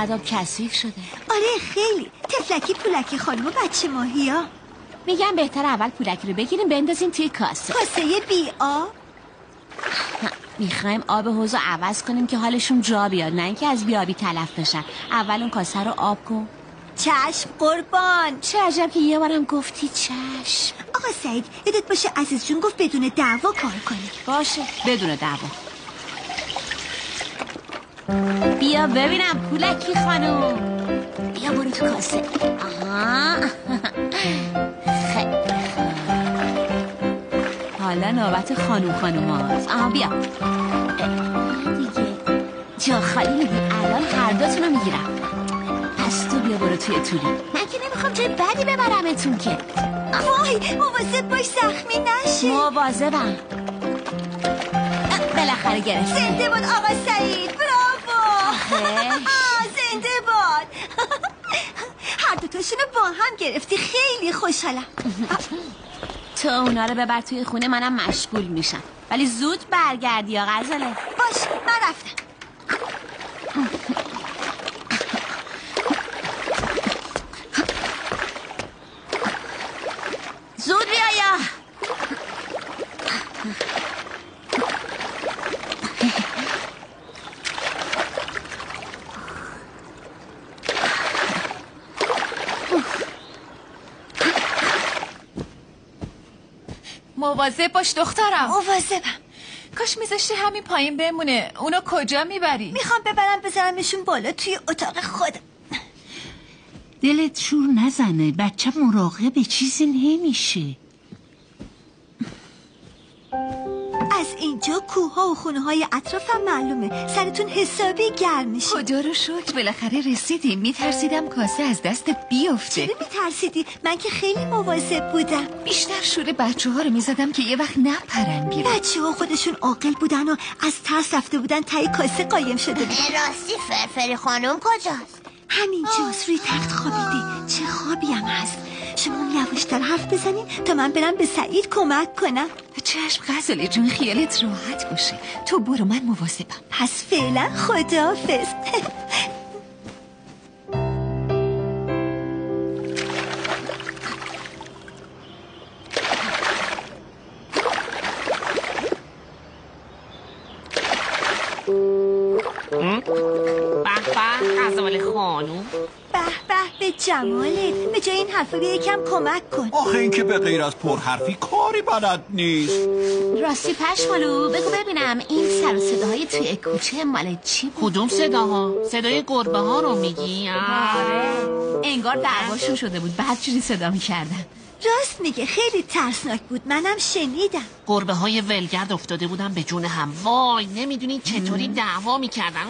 اینقدر آب کثیف شده. آره خیلی. تفلکی پولکی خانم و بچه ماهی ها. میگم بهتر اول پولکی رو بگیریم بندازیم توی کاسه. کاسه بی آب؟ میخوایم آب حوض رو عوض کنیم که حالشون جا بیاد، نه اینکه از بیابی تلف بشن. اول اون کاسه رو آب کن. چشم قربان. چه عجب که یه بارم گفتی چشم. آقا سعید یادت باشه عزیز جون گفت بدون دعوا کار کنی. باشه بدون دعوا. بیا ببینم پولکی خانم. بیا برو تو کاسه. آها خیلی حالا نوبت خانوم هاست. آها بیا دیگه جا خالی میدی. الان هر دوتونو میگیرم. پس تو بیا برو توی توری. من که نمیخوام جای بدی ببرمتون که. وای مواظب باش زخمی نشی. مواظبم. بالاخره گرفت. زنده باد آقا سعید. براوو. زنده باد. هر دوتاشونو با هم گرفتی. خیلی خوشحالم. تو اونا رو ببر توی خونه، منم مشغول میشم. ولی زود برگردی یا غزاله. باش من رفتم. زود بیا یا مواظب باش دخترم. مواظبم. کاش میذاشتی همین پایین بمونه. اونو کجا میبری؟ میخوام ببرم بذارمشون بالا توی اتاق خودم. دلت شور نزنه، بچه مراقب چیزی نمیشه. از اینجا کوها و خونه های اطرافم معلومه. سرتون حسابی گرم میشه. خدا رو شکر بالاخره رسیدیم. میترسیدم کاسه از دست بیفته. چرا میترسیدی؟ من که خیلی مواظب بودم. بیشتر شور بچه ها رو میزدم که یه وقت نپرن بیرون. بچه ها خودشون عاقل بودن و از ترس رفته بودن تای کاسه قایم شده بودن. راستی فرفری خانم کجاست؟ همینجاست روی تخت خوابیده. چه خوابی هم هست. شما یواشتر حرف بزنین تا من برم به سعید کمک کنم. چشم غزاله جون خیالت راحت باشه. تو برو من مواظبم. پس فعلا خداحافظ. غزاله خانوم. به به جمالت. به جای این حرفا بیا یکم کمک کن. آخه این که به غیر از پرحرفی کاری بلد نیست. راستی پشمالو بگو ببینم این سر و صداهای توی کوچه مال چی بود؟ کدوم صداها؟ صدای گربه ها رو میگی؟ آره انگار دعواشون شده بود بعد جوری صدا میکردن. راست میگه خیلی ترسناک بود. منم شنیدم. گربه های ولگرد افتاده بودن به جون هم. وای نمیدونی چطوری دعوا میکردن.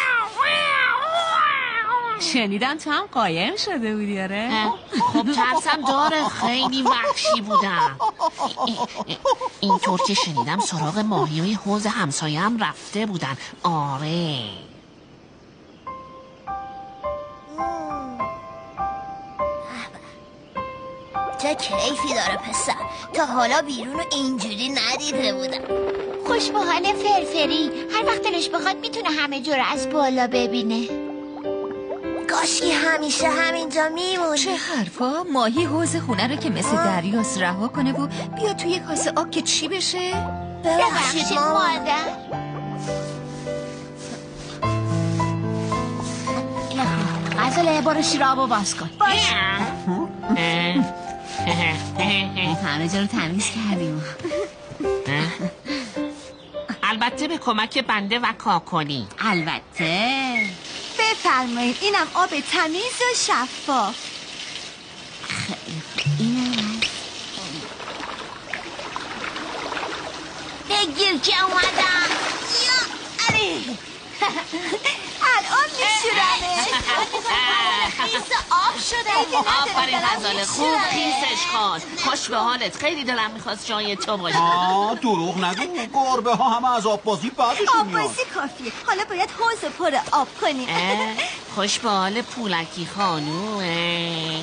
شنیدم تو هم قایم شده بودی. آره خب ترسم داره، خیلی وحشی بودم. اینطور که شنیدم سراغ ماهیای حوض همسایه هم رفته بودن. آره چه کیفی داره پسر. تا حالا بیرون اینجوری ندیده بودم. خوش به حال فرفری. هر وقت دلش بخواد میتونه همه جور از بالا ببینه. کاشکی همیشه همینجا میمونه. چه حرفا؟ ماهی حوض خونه رو که مثل دریاست رها کنه و بیا توی کاسه آب که چی بشه؟ ببخشید مادر. غزاله برو شیر آبو باز کن. همه جا رو تمیز کردیم. البته به کمک بنده و کاکلی. البته. بفرمایید اینم آب تمیز و شفاف. اینم بگیر که اومدم. الان میشورمه. خیس آب شده. آفرین غزاله خوب خیسش کن. خوش به حالت. خیلی دلم میخواست جای تو باشی. دروغ نگو. گربه ها همه از آب بازی بعدشون میاد. آب بازی کافیه. حالا باید حوض پر آب کنیم. خوش به حال پولکی خانومه.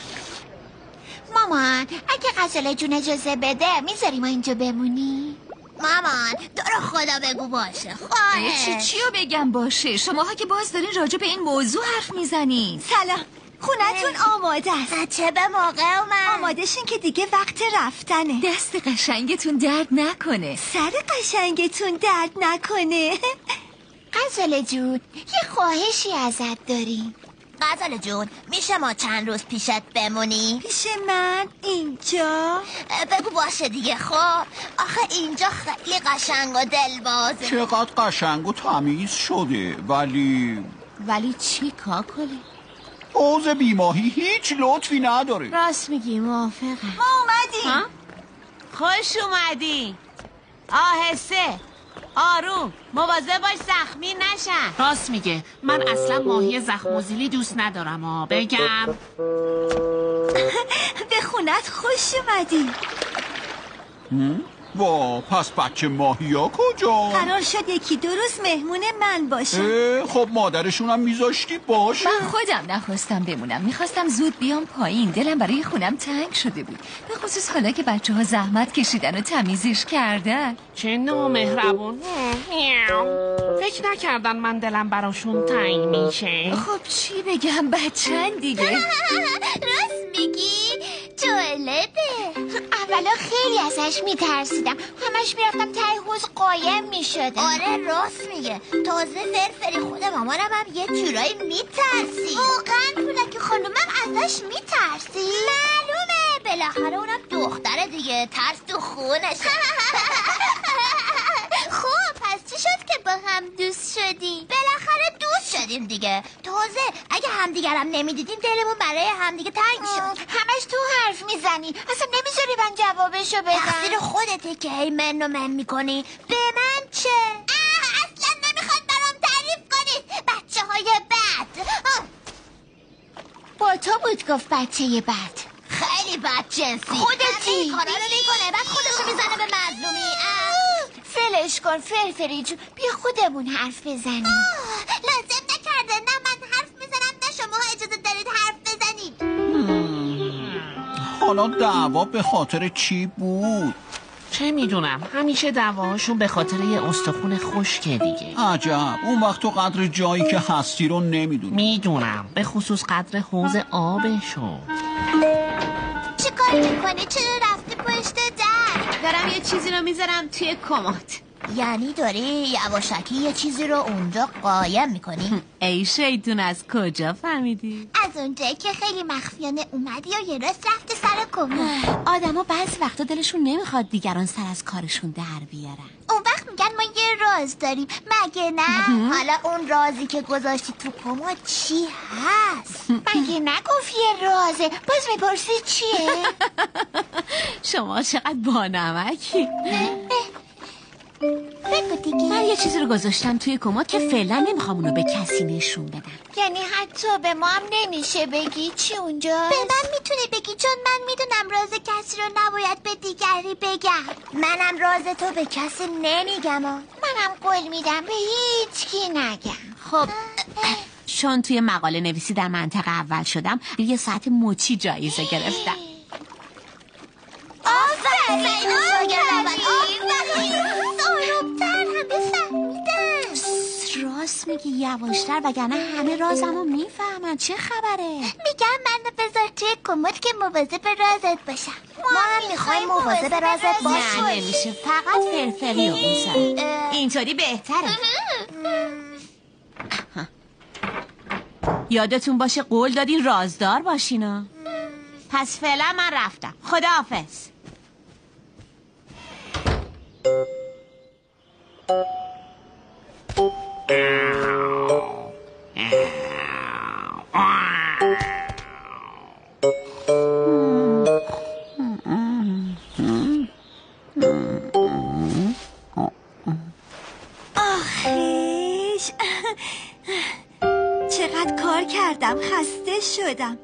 مامان اگه غزاله جون اجازه بده میذاری ما اینجا بمونی؟ مامان تو رو خدا بگو باشه. خواهش. چیو بگم باشه؟ شماها که باز دارین راجع به این موضوع حرف میزنین. سلام، خونتون آماده است. چه به موقع اومد. آماده شین که دیگه وقت رفتنه. دست قشنگتون درد نکنه. سر قشنگتون درد نکنه. غزاله جون یه خواهشی ازت داریم. غزاله جون میشه ما چند روز پیشت بمونی؟ پیش من اینجا؟ بگو باشه دیگه. خب آخه اینجا خیلی قشنگ و دلبازه. چقدر قشنگ و تمیز شده، ولی چی کاکلی؟ حوض بیماهی هیچ لطفی نداره. راست میگی، موافقم. ما اومدیم. خوش اومدی. آهسته، آروم، مواظب باش زخمی نشن. راست میگه، من اصلا ماهی زخم‌وزیلی دوست ندارم. بگم به خونت خوش اومدی. وا، پس بچه ماهیا کجا؟ قرار شد یکی دو روز مهمون من باشه. خب مادرشون هم میذاشتی باشه. من خودم نخواستم بمونم، میخواستم زود بیام پایین. دلم برای خونم تنگ شده بود، به خصوص حالا که بچه ها زحمت کشیدن و تمیزش کردن. چه نامهربون. فکر نکردن من دلم براشون تنگ میشه. خب چی بگم، بچه‌ن دیگه. راست میگی؟ جالبه. اولا خیلی ازش میترسیدم، همش میرفتم ته حوض قایم میشدم. آره راست میگه. تازه فرفری خود مامانم هم یه جورایی میترسی. واقعا پولک خانومم ازش میترسی؟ معلومه، بالاخره اونم دختره دیگه، ترس تو خونش. خب پس چی شد که با هم دوست شدیم؟ بالاخره دوست شدیم دیگه. تازه اگه همدیگرم نمیدیدیم دلمون برای همدیگه تنگ شد. همش تو حرف میزنی، اصلا نمیذاری من جوابشو بدم. تقصیر خودته که هی من میکنی. به من چه؟ اصلا نمیخواد برام تعریف کنی. بچه های بد. با تو بود گفت بچه بد. خیلی بد جنسی. خودتی کارا رو میکنه، بعد خودشو میزنه به مظلومی. فلش کن فرفری جون، بیا خودمون حرف بزنیم. لازم نکرده، نه من حرف میزنم نه شما اجازه دارید حرف بزنید. حالا دعوا به خاطر چی بود؟ چه میدونم، همیشه دعواهاشون به خاطر یه استخون خشکه دیگه. عجب، اون وقت تو قدر جایی که هستی رو نمیدونی. میدونم، به خصوص قدر حوض آبشو. چی کاری میکنی؟ چرا رفتی پشت در؟ دارم یه چیزی رو میذارم توی کمد. یعنی داری یواشکی یه چیزی رو اونجا قایم میکنی؟ ای شیطون، از کجا فهمیدی؟ از اونجایی که خیلی مخفیانه اومدی و یه راست رفتی سر کمد. آدما بعضی وقتا دلشون نمیخواد دیگران سر از کارشون در بیارن. اون وقت میگن ما یه راز داریم، مگه نه؟ حالا اون رازی که گذاشتی تو کمد چی هست؟ مگه نگفت یه رازه؟ باز میپرسی چیه؟ شما چقدر بانمکی. بگو دیگه. من یه چیزی رو گذاشتم توی کمد که فعلا نمیخوام اونو به کسی نشون بدم. یعنی حتی به ما هم نمیشه بگی چی اونجا؟ به من میتونی بگی، چون من میدونم راز کسی رو نباید به دیگری بگم. منم راز تو به کسی نمیگم. منم قول میدم به هیچ کی نگم. خب چون توی مقاله نویسی در منطقه اول شدم، یه ساعت مچی جایزه گرفتم. آفرین. آرومتر، همه فهمیدن. راست میگی، یواشتر، وگرنه همه رازمو میفهمن. چه خبره؟ میگم منو بذار توی کمد که مواظب رازت باشم. ما هم میخوایم مواظب رازت باشیم. نه نمیشه، فقط فرفری رو بزن. اینطوری بهتره. یادتون باشه قول دادین رازدار باشینا. پس فعلا من رفتم. خداحافظ. آخیش، چقدر کار کردم، خسته شدم.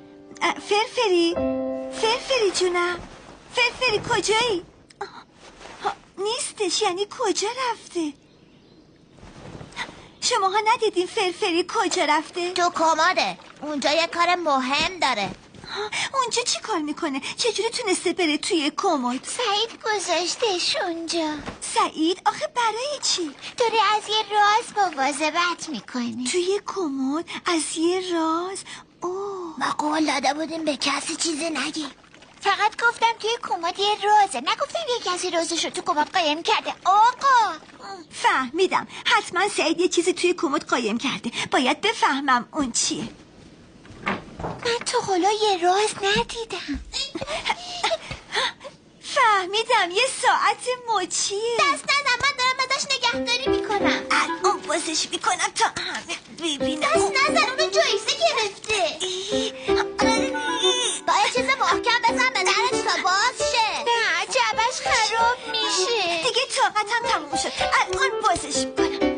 فرفری جونم، فرفری کجایی؟ نیستش، یعنی کجا رفته؟ شماها ندیدین فرفری کجا رفته؟ تو کماده، اونجا یه کار مهم داره. اونجا چی کار میکنه؟ چجوری تونسته بره توی کمد؟ سعید گذاشتش اونجا. سعید؟ آخه برای چی؟ داره از یه راز مواظبت میکنه. توی کمد؟ از یه راز؟ اوه. ما قول داده بودیم به کسی چیزی نگی. فقط گفتم توی کمد یه رازه، نگفتم یه کسی رازش رو تو کمد قایم کرده. آقا فهمیدم، حتما سعید یه چیزی توی کمد قایم کرده. باید بفهمم اون چیه. من تو حالا یه راز ندیدم. فهمیدم، یه ساعت مچیه. دست نزن، من دارم ازش نگهداری میکنم. الان بازش میکنم تا همه ببینم. دست نزن، اونو جایزه گرفته. باید چیز محکم بزن به درش تا باز شه. نه جعبش خراب میشه. دیگه طاقتم تموم شد، الان بازش میکنم.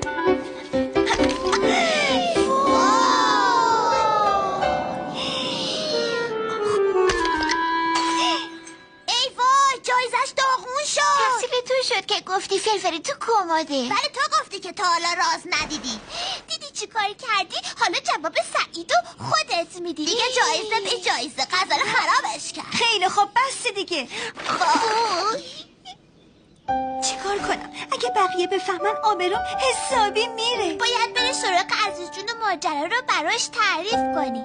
شد که گفتی فرفری تو کمده. ولی تو گفتی که تا حالا راز ندیدی. دیدی چی کار کردی؟ حالا جواب سعیدو خودت میدی. دیگه جایزه به جایزه غزل خرابش کرد. خیلی خوب، بس دیگه. چی کار کنم؟ اگه بقیه بفهمن آبروم حسابی میره. باید بری سراغ عزیز جون و ماجرا رو براش تعریف کنی.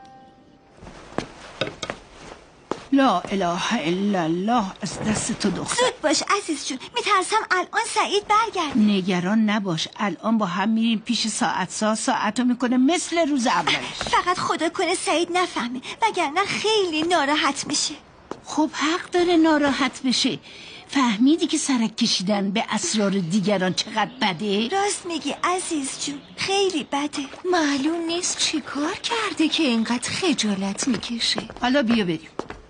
لا اله الا الله، از دست تو دختر. زود باش عزیز جون، میترسم الان سعید برگرد. نگران نباش، الان با هم میریم پیش ساعتو میکنه مثل روز اولش. فقط خدا کنه سعید نفهمه، وگرنه خیلی ناراحت میشه. خب حق داره ناراحت بشه. فهمیدی که سرک کشیدن به اسرار دیگران چقدر بده؟ راست میگی عزیز جون، خیلی بده. معلوم نیست چی کار کرده که اینقدر خجالت میکشه. حالا بیا بریم.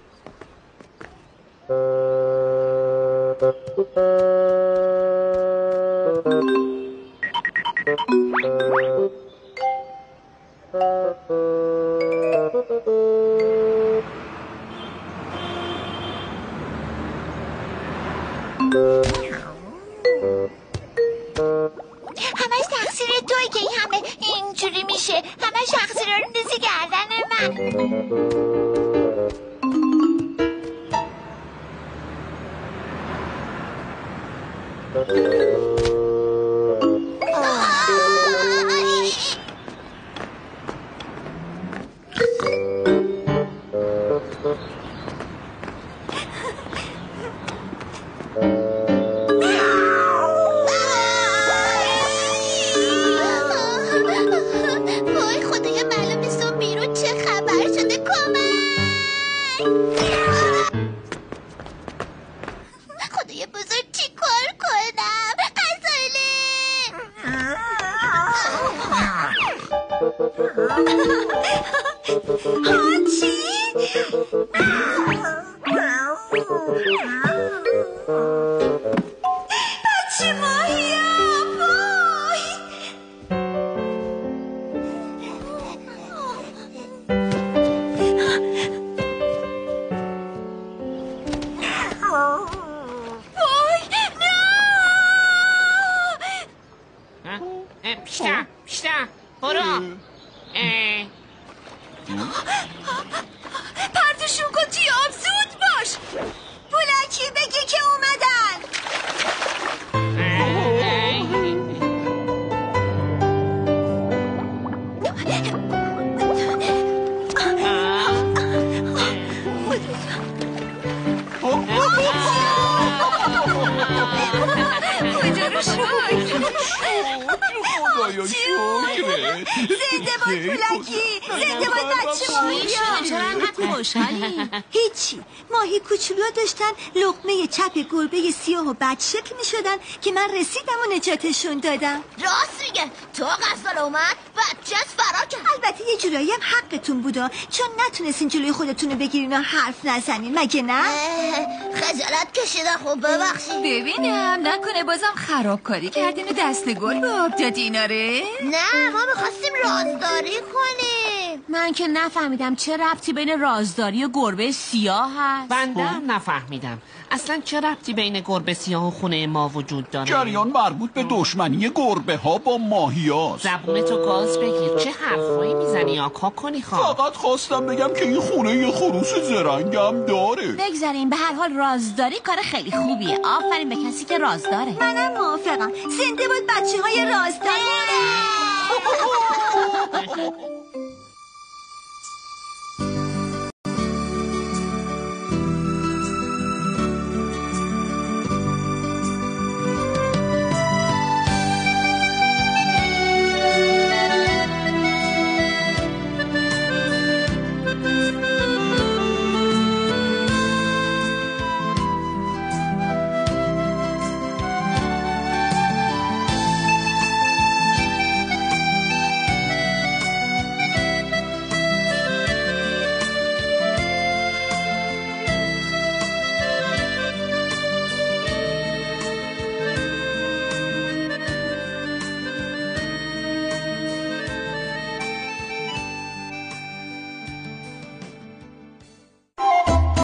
همش تقصیر توی که این همه اینجوری میشه. همش تقصیر رو نیزی گردن من. وای خدایا، معلوم نیست اون بیرون چه خبر شده. کمک! خدایا بزرگ چی کار کنم؟ چی؟ بچه ماهیم، وای. پیشتر برو. پرتشون کن توی آب، زود باش. بلکی بگی که اومدن. خدا رو شکر. زنده باد پولکی، زنده باد بچه ماهی. چرا انقدر خوشحالی؟ هیچی، ماهی کوچولو داشتن لقمه چپ گربه سیاه و بد شکل می شدن که من رسیدم و نجاتشون دادم. راست میگه، تو غزل اومد بچه از فرار کرد. البته یه جورایی هم حقتون بودا، چون نتونستین جلوی خودتون رو بگیرین و حرف نزنین، مگه نه؟ خجالت کشیده. خوب ببخشید. ببینم نکنه بازم خرابکاری کردین و دست گل به آب دادین. آره نه، ما میخواستیم رازداری کنیم. من که نفهمیدم چه ربطی بین رازداری و گربه سیاه هست. بنده هم نفهمیدم اصلا چه ربطی بین گربه سیاه و خونه ما وجود داره. جریان مربوط به دشمنی گربه ها با ماهیاست. زبونتو گاز بگیر، چه حرفایی میزنی آکا کنی خواه. فقط خواستم بگم که این خونه یه خروس زرنگم داره. بگذاریم، به هر حال رازداری کار خیلی خوبیه. آفرین به کسی که راز داره. منم موافقم. زنده بود بچه های رازدار.